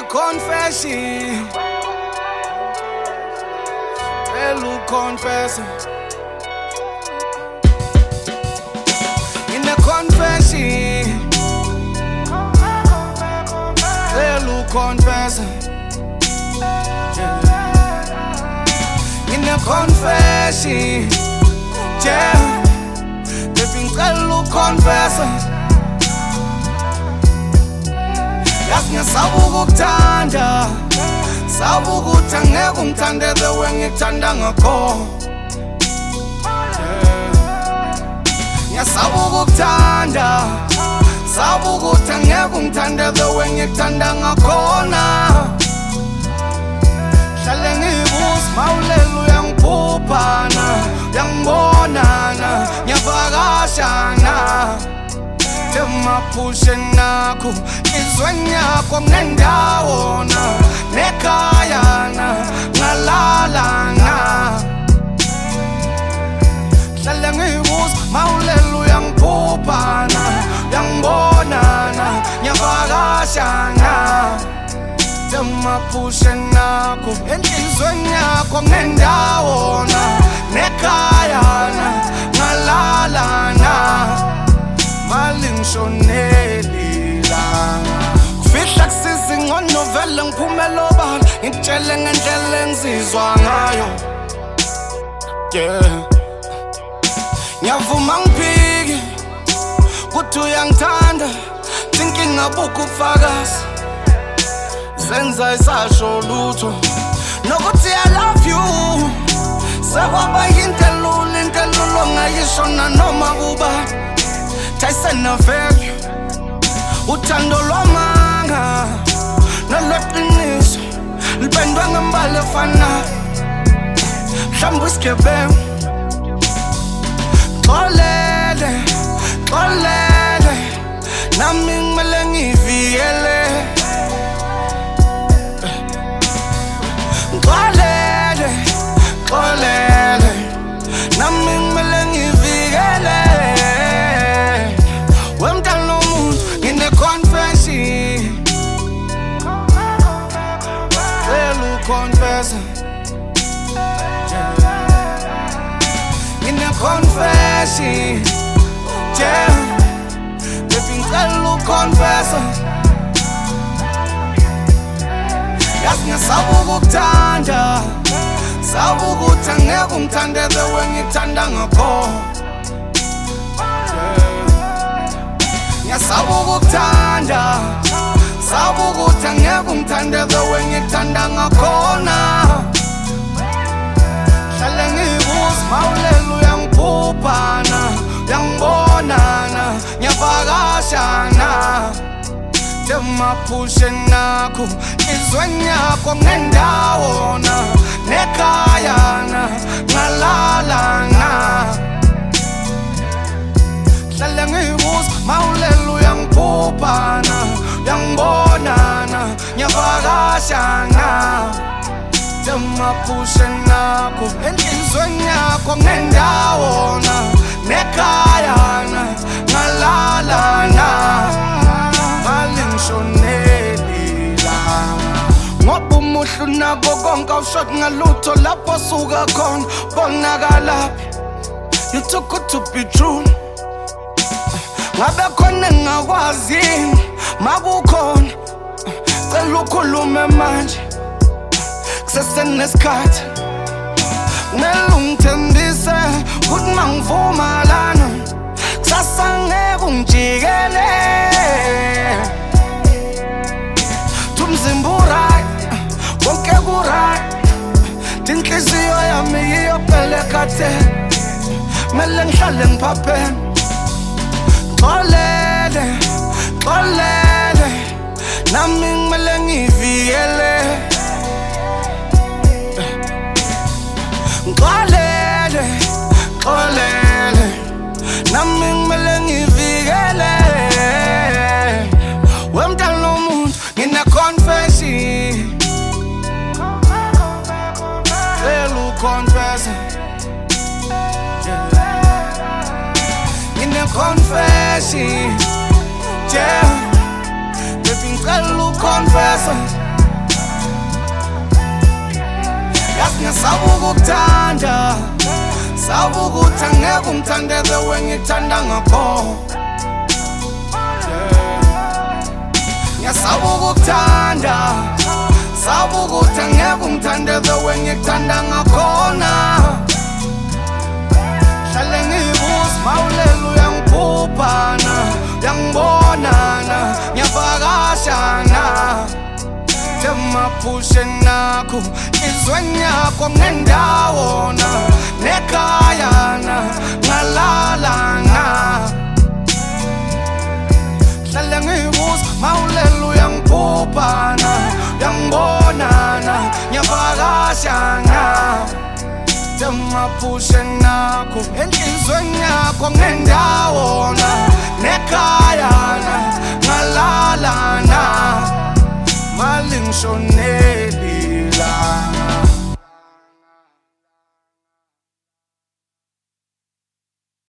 confession. Elu confession. In the confession. Elu confession. In the confession. Yeah. Living elu confession. Yasnya sabukuthanda sabukuthi angeke ungithande the way ngikuthanda ngakho Ngiyasabukuthanda sabukuthi angeke ungithande the way ngikuthanda ngakhona Hlale ngibuza mawulele uyangiphuphana uyangibonana ngiyavakashana Temapushe nakho izweni yakho ngendawona nekhayana ngalalana Hlale ngibuza mawulele uyangiphuphana uyangibonana ngiyavakashana Temapushe nakho izweni yakho ngendawona nekhayana ngalalana Malingshoneli la Kufihla kusiza ingcono vele ngiphumela obala Ngitshele ngendlela engizizwa ngayo Yeah Ngiyavuma ngiphike Kuthi uyangithanda Thinking abukho ubufakazi Zenza isasho lutho Nokuthi I love you Sekwaba yinto elula ongayisho nanoma kuba Tyson value uthando lwamanga nolweqiniso lipendwe ngembala efanayo mhlawumbe isigebengu xolele nami ngimele ngivikele xolele nami ngimele ngivikele Confessing in the confession, yeah. Living elu confessing. Yasnya sabukuthanda angeke ungithande the way ngikuthanda ngakho. Ngiyasabukuthanda sabukuthi angeke ungithande the way ngikuthanda ngakhona Hlale ngibuza mawulele uyangiphuphana uyangibonana ngiyavakashana Temapushe nakho izweni yakho ngendawona nekhayana ngalalana Hlale ngibuza mawulele uyangiphuphana uyangibonana ngiyavakashana Temapushe nakho enhlizweni yakho ngendawona nekhayana ngalalana Malingshoneli la Ngoba umuhlu nako konke awushoti ngalutho lapho suka khona bonakalaphi You took it to be true Ngabe khona engakwazi makukhona cela ukhulume manje kusesenesikhathi kumele ungithembise ukuthi mangivuma lana kusasa ngeke ungijikele Tumzimba uright konke ku-right Inhliziyo yami iyopele kade kumele ngihlale ngiphapheme xolele nami ngimele ngivikele xolele nami ngimele ngivikele wemntana womuntu ngine confession elu confession confession, yeah. Living elu confession. Yasingasabuka ukuthanda sabuka ukuthi angeke ungithande the way ngithanda ngakho Ngiyasabuka ukuthanda sabuka ukuthi angeke ungithande the way ngithanda ngakhona Hlale ngibuza mawulela uyangiphuphana uyangibonana ngiyavakashana Maphushe nakho izweni yakho ngendawona nekhayana ngalalana Hlale ngibuza mawulela uyangiphuphana uyangibonana ngiyavakashana Maphushe nakho enhlizweni yakho ngendawona nekhayana ngalalana Maling shone